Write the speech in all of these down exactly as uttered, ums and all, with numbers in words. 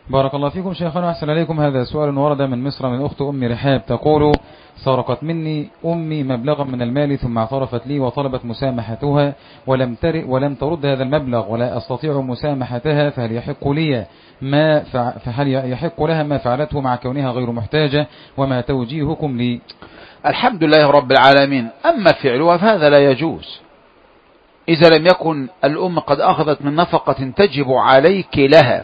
بارك الله فيكم شيخنا وأحسن عليكم. هذا سؤال ورد من مصر من أخت أم رحاب تقول: سرقت مني أمي مبلغا من المال ثم اعترفت لي وطلبت مسامحتها ولم تر ولم ترد هذا المبلغ ولا أستطيع مسامحتها، فهل يحق لي ما فهل يحق لها ما فعلته مع كونها غير محتاجة؟ وما توجيهكم لي؟ الحمد لله رب العالمين. أما فعلها فهذا لا يجوز إذا لم يكن الأم قد أخذت من نفقة تجب عليك لها.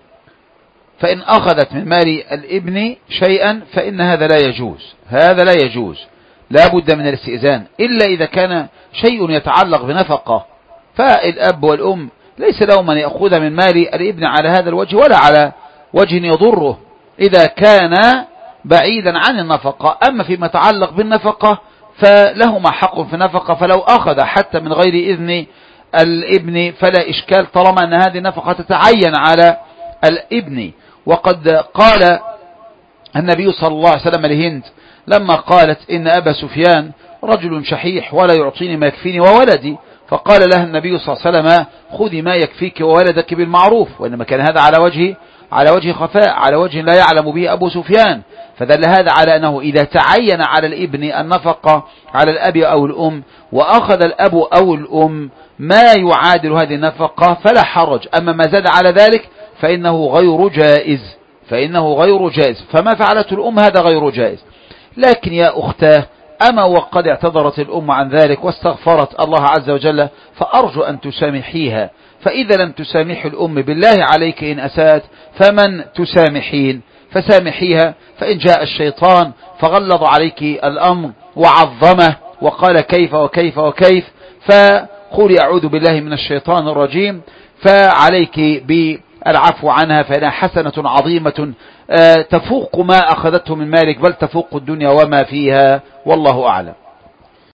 فإن أخذت من مال الابن شيئا فإن هذا لا يجوز، هذا لا يجوز، لا بد من الاستئذان، إلا إذا كان شيء يتعلق بنفقة، فالأب والأم ليس لهم من يأخذ من مال الابن على هذا الوجه ولا على وجه يضره إذا كان بعيدا عن النفقة. أما فيما يتعلق بالنفقة فلهما حق في النفقة، فلو أخذ حتى من غير إذن الابن فلا إشكال طالما أن هذه النفقة تتعين على الابن. وقد قال النبي صلى الله عليه وسلم لهند لما قالت: إن أبا سفيان رجل شحيح ولا يعطيني ما يكفيني وولدي، فقال لها النبي صلى الله عليه وسلم: خذي ما يكفيك وولدك بالمعروف. وإنما كان هذا على وجه على وجه خفاء، على وجه لا يعلم به أبو سفيان، فدل هذا على أنه إذا تعين على الابن النفقة على الأب أو الأم وأخذ الأب أو الأم ما يعادل هذه النفقة فلا حرج. أما ما زاد على ذلك فإنه غير جائز، فإنه غير جائز، فما فعلته الأم هذا غير جائز. لكن يا أختاه، أما وقد اعتذرت الأم عن ذلك واستغفرت الله عز وجل، فأرجو أن تسامحيها. فإذا لم تسامح الأم بالله عليك إن أسات فمن تسامحين؟ فسامحيها. فإن جاء الشيطان فغلظ عليك الأمر وعظمه وقال كيف وكيف وكيف، فقولي أعوذ بالله من الشيطان الرجيم، فعليك بالعفو عنها، فإنها حسنة عظيمة تفوق ما أخذته من مالك، بل تفوق الدنيا وما فيها، والله أعلم.